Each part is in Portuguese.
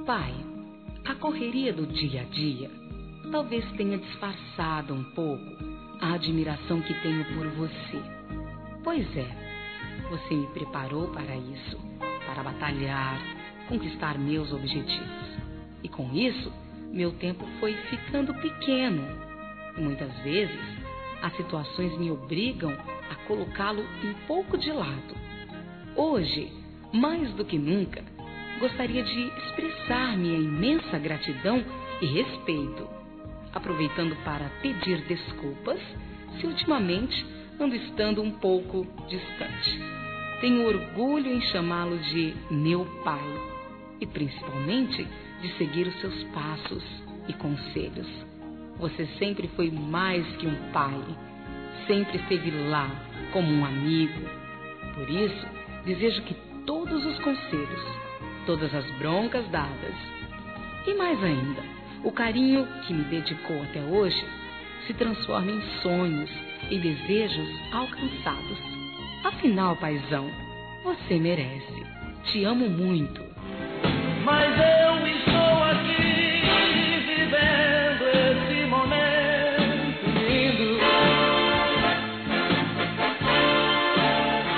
Pai, a correria do dia a dia talvez tenha disfarçado um pouco a admiração que tenho por você. Pois é, você me preparou para isso, para batalhar, conquistar meus objetivos. E com isso, meu tempo foi ficando pequeno. E muitas vezes, as situações me obrigam a colocá-lo um pouco de lado. Hoje, mais do que nunca, gostaria de expressar minha imensa gratidão e respeito, aproveitando para pedir desculpas se ultimamente ando estando um pouco distante. Tenho orgulho em chamá-lo de meu pai e principalmente de seguir os seus passos e conselhos. Você sempre foi mais que um pai, sempre esteve lá como um amigo. Por isso, desejo que todos os conselhos, todas as broncas dadas e mais ainda, o carinho que me dedicou até hoje se transforme em sonhos e desejos alcançados. Afinal, paizão, você merece. Te amo muito. Mas eu estou aqui vivendo esse momento lindo.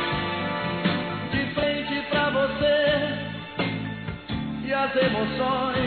De frente pra você e as emoções